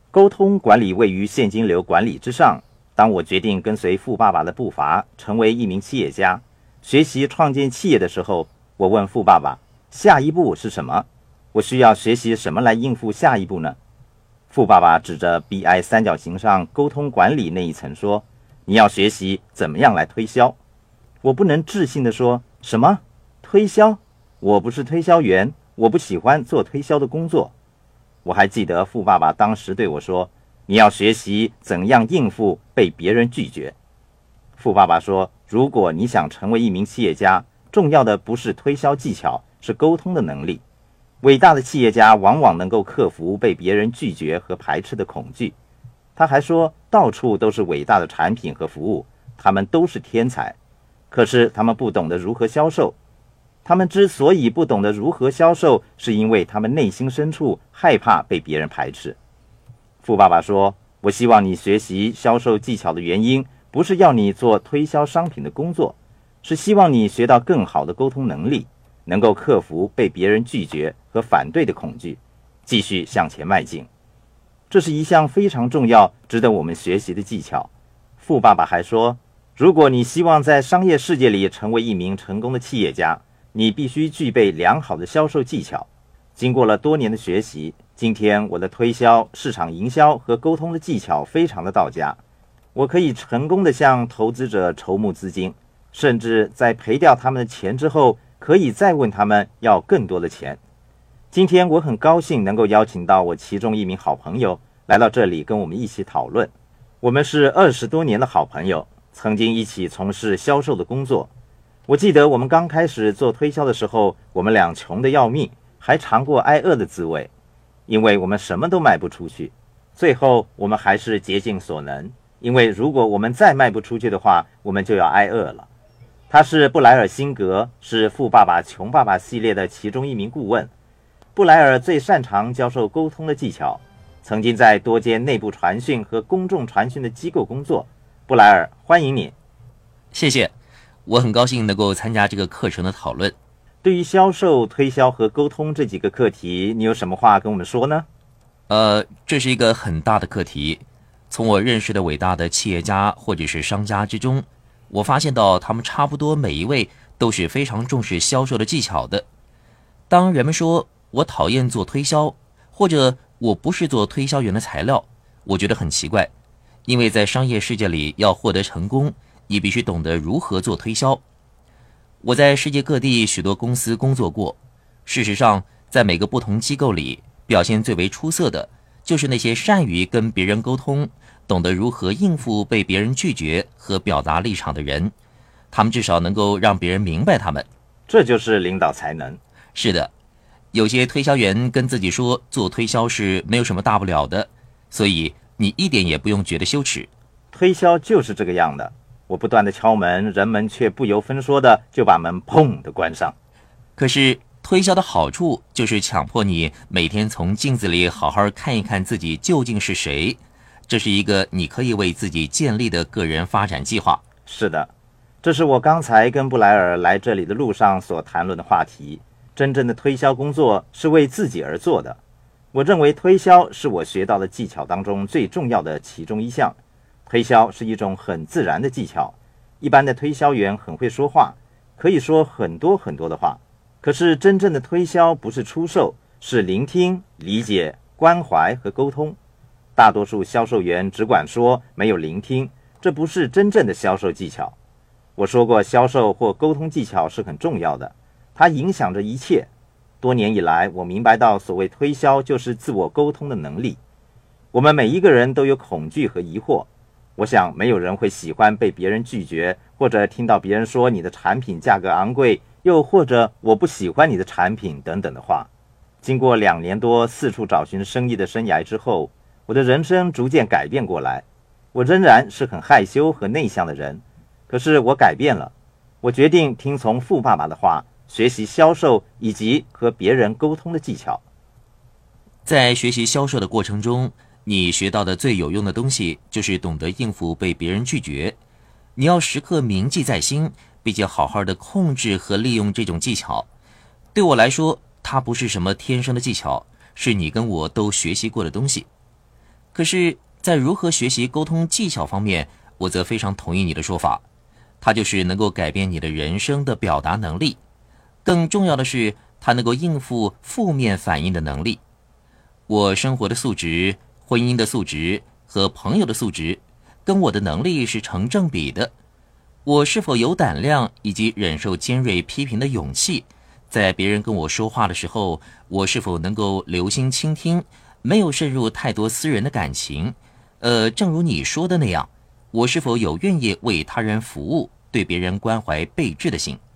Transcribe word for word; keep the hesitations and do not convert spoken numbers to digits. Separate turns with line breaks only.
沟通管理位于现金流管理之上。当我决定跟随富爸爸的步伐，成为一名企业家，学习创建企业的时候，我问富爸爸，下一步是什么？我需要学习什么来应付下一步呢？富爸爸指着 B I 三角形上沟通管理那一层说，你要学习怎么样来推销。我不能置信地说，什么？推销？我不是推销员，我不喜欢做推销的工作。我还记得富爸爸当时对我说，你要学习怎样应付被别人拒绝。富爸爸说，如果你想成为一名企业家，重要的不是推销技巧，是沟通的能力。伟大的企业家往往能够克服被别人拒绝和排斥的恐惧。他还说，到处都是伟大的产品和服务，他们都是天才，可是他们不懂得如何销售。他们之所以不懂得如何销售，是因为他们内心深处害怕被别人排斥。富爸爸说，我希望你学习销售技巧的原因，不是要你做推销商品的工作，是希望你学到更好的沟通能力，能够克服被别人拒绝和反对的恐惧，继续向前迈进。这是一项非常重要、值得我们学习的技巧。富爸爸还说，如果你希望在商业世界里成为一名成功的企业家，你必须具备良好的销售技巧。经过了多年的学习，今天我的推销、市场营销和沟通的技巧非常的到家，我可以成功的向投资者筹募资金，甚至在赔掉他们的钱之后，可以再问他们要更多的钱。今天我很高兴能够邀请到我其中一名好朋友来到这里跟我们一起讨论。我们是二十多年的好朋友，曾经一起从事销售的工作。我记得我们刚开始做推销的时候，我们俩穷得要命，还尝过挨饿的滋味，因为我们什么都卖不出去。最后我们还是竭尽所能，因为如果我们再卖不出去的话，我们就要挨饿了。他是布莱尔辛格，是富爸爸穷爸爸系列的其中一名顾问。布莱尔最擅长教授沟通的技巧，曾经在多间内部传讯和公众传讯的机构工作。布莱尔，欢迎你。
谢谢，我很高兴能够参加这个课程的讨论。
对于销售、推销和沟通这几个课题，你有什么话跟我们说呢？
呃，这是一个很大的课题。从我认识的伟大的企业家或者是商家之中，我发现到他们差不多每一位都是非常重视销售的技巧的。当人们说我讨厌做推销，或者我不是做推销员的材料，我觉得很奇怪，因为在商业世界里要获得成功，你必须懂得如何做推销。我在世界各地许多公司工作过，事实上在每个不同机构里，表现最为出色的就是那些善于跟别人沟通，懂得如何应付被别人拒绝和表达立场的人。他们至少能够让别人明白他们。
这就是领导才能。
是的，有些推销员跟自己说做推销是没有什么大不了的，所以你一点也不用觉得羞耻。
推销就是这个样的，我不断的敲门，人们却不由分说的就把门砰的关上。
可是推销的好处就是强迫你每天从镜子里好好看一看自己究竟是谁，这是一个你可以为自己建立的个人发展计划。
是的，这是我刚才跟布莱尔来这里的路上所谈论的话题。真正的推销工作是为自己而做的。我认为推销是我学到的技巧当中最重要的其中一项。推销是一种很自然的技巧，一般的推销员很会说话，可以说很多很多的话。可是真正的推销不是出售，是聆听、理解、关怀和沟通。大多数销售员只管说，没有聆听，这不是真正的销售技巧。我说过，销售或沟通技巧是很重要的，它影响着一切。多年以来，我明白到所谓推销就是自我沟通的能力。我们每一个人都有恐惧和疑惑，我想没有人会喜欢被别人拒绝，或者听到别人说你的产品价格昂贵，又或者我不喜欢你的产品等等的话。经过两年多四处找寻生意的生涯之后，我的人生逐渐改变过来。我仍然是很害羞和内向的人，可是我改变了。我决定听从富爸爸的话，学习销售以及和别人沟通的技巧。
在学习销售的过程中，你学到的最有用的东西就是懂得应付被别人拒绝。你要时刻铭记在心，并且好好的控制和利用这种技巧。对我来说，它不是什么天生的技巧，是你跟我都学习过的东西。 可是，在如何学习沟通技巧方面，我则非常同意你的说法，它就是能够改变你的人生的表达能力。更重要的是，它能够应付负面反应的能力。我生活的素质、婚姻的素质和朋友的素质，跟我的能力是成正比的。我是否有胆量以及忍受尖锐批评的勇气，在别人跟我说话的时候，我是否能够留心倾听，没有渗入太多私人的感情。呃，正如你说的那样，我是否有愿意为他人服务、对别人关怀备至的心。